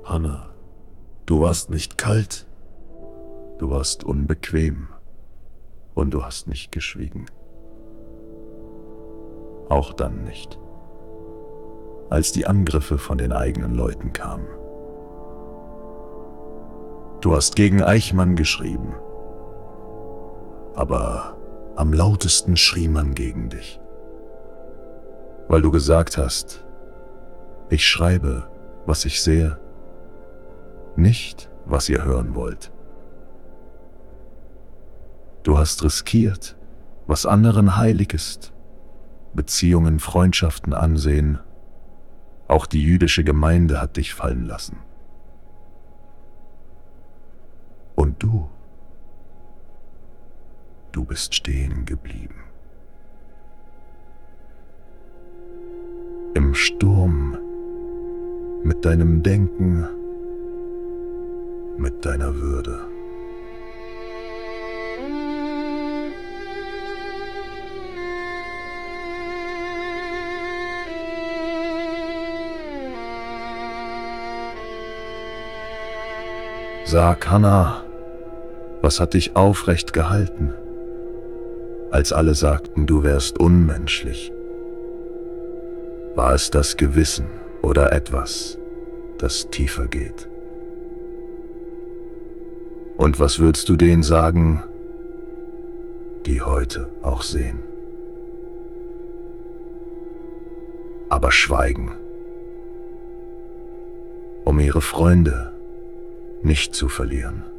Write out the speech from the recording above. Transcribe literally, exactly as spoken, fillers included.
Hannah, du warst nicht kalt, du warst unbequem und du hast nicht geschwiegen. Auch dann nicht, als die Angriffe von den eigenen Leuten kamen. Du hast gegen Eichmann geschrieben, aber am lautesten schrie man gegen dich, weil du gesagt hast, ich schreibe, was ich sehe, nicht, was ihr hören wollt. Du hast riskiert, was anderen heilig ist, Beziehungen, Freundschaften, Ansehen. Auch die jüdische Gemeinde hat dich fallen lassen. Und du, du bist stehen geblieben. Im Sturm, mit deinem Denken, mit deiner Würde. Sag, Hannah, was hat dich aufrecht gehalten, als alle sagten, du wärst unmenschlich? War es das Gewissen oder etwas, das tiefer geht? Und was würdest du denen sagen, die heute auch sehen, aber schweigen, um ihre Freunde nicht zu verlieren?